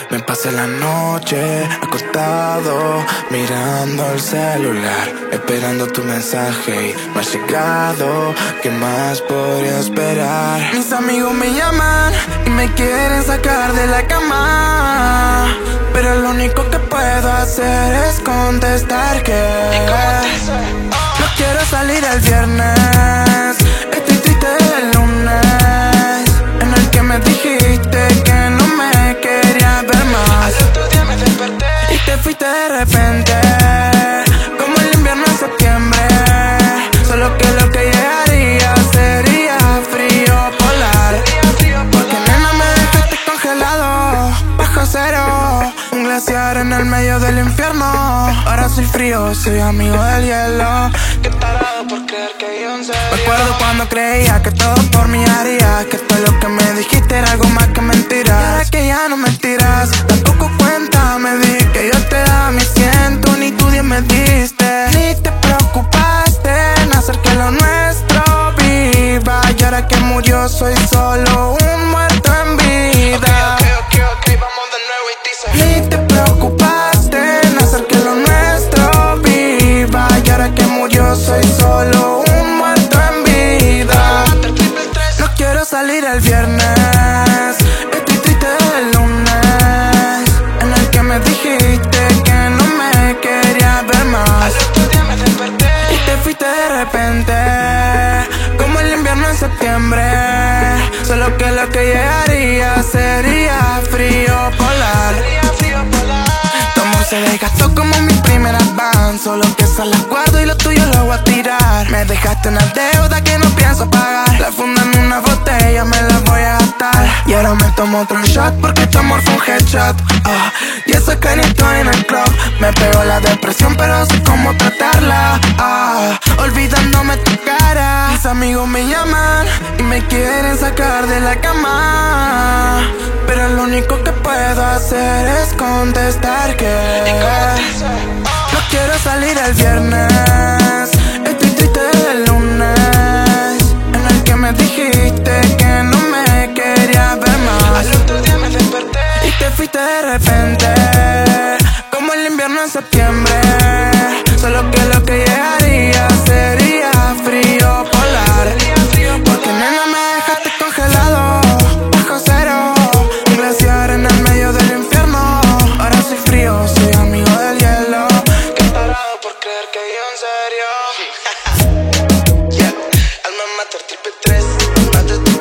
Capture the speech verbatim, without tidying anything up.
Me pasé la noche acostado mirando el celular, esperando tu mensaje y no ha llegado. ¿Qué más podría esperar? Mis amigos me llaman y me quieren sacar de la cama, pero lo único que puedo hacer es contestar que no quiero salir el viernes. Estoy triste el lunes, en el que me dijiste que no me quería ver más. Al otro día me desperté y te fuiste de repente, como el invierno en septiembre. Solo que lo que llegaría sería frío polar, porque nena me dejaste congelado bajo cero, un glaciar en el medio del infierno. Ahora soy frío, soy amigo del hielo. Qué tarado por creer que yo en serio. Me acuerdo cuando creía que todo por mí haría, que todo lo que me dijiste era algo más que mentiras. Y ahora que ya no me tiras, tampoco cuenta me di que yo te daba mi cien, tú ni tu diez me diste. Ni te preocupaste en hacer que lo nuestro viva, y ahora que murió soy solo un muerto en vida. Ok, ok, ok, ok, vamos de nuevo y dice: Ni te preocupaste en hacer que lo nuestro viva, y ahora que murió soy solo un muerto en vida. No quiero salir el viernes, estoy triste el lunes, en el que me dijiste que no me quería ver más. Al otro día me desperté y te fuiste de repente, como el invierno en septiembre. Solo que lo que llegaría sería frío polar. Sería frío polar. Tu amor se desgastó como mi primera van, solo que esas las guardo y lo tuyo lo voy a tirar. Me dejaste una deuda que no pienso pagar, la funda en una botella me la voy a gastar. Y ahora me tomo otro shot porque tu amor fue un headshot. uh, Y eso que ni estoy en el club. Me pegó la depresión pero sé cómo tratarla, uh, olvidándome tu cara. Mis amigos me llaman y me quieren sacar de la cama, pero lo único que puedo hacer es contestar que no quiero salir el viernes. Estoy triste el lunes, en el que me dijiste que no me quería ver más. Al otro día me desperté Y te fuiste de repente, como el invierno en septiembre. Solo que lo que llegaría sería frío polar, porque nena me dejaste congelado bajo cero, un glaciar en el medio del infierno. Ahora soy frío, soy amigo del hielo. Qué tarado por creer que yo en serio. Yeah, alma mater triple tres, más de